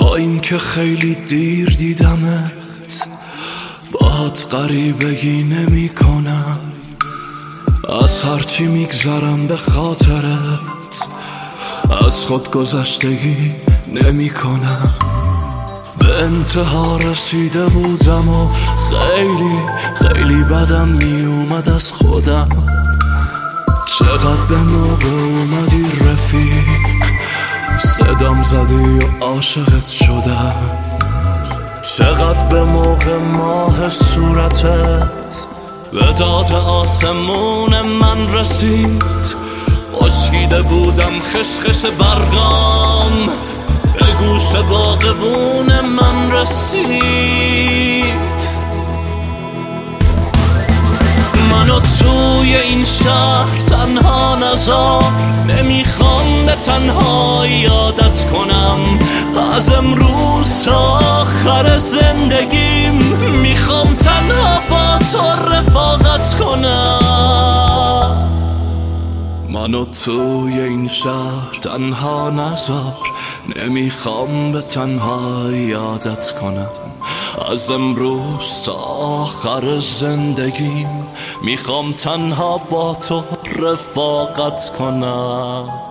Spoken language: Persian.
با این که خیلی دیر دیدمت باهات غریبگی نمی کنم، از هرچی میگذرم به خاطرت از خود گذشتگی نمی کنم. به انتها رسیده بودم و خیلی بدم می اومد از خودم. چقدر به موقع اومدی رفیق، صدام زدی و عاشقت شدم. چقدر به موقع ماه صورتت به داد آسمون من رسید. خشکیده بودم خشخش برگام به گوش باغبون من رسید. منو توی این شهر تنها نذار، نمیخوام به تنهایی عادت کنم. از امروز تا آخر زندگیم میخوام تنها با تو رفاقت کنم. منو توی این شهر تنها نذار، نمیخوام به تنهایی عادت کنم. از امروز تا آخر زندگیم میخوام تنها با تو رفاقت کنم.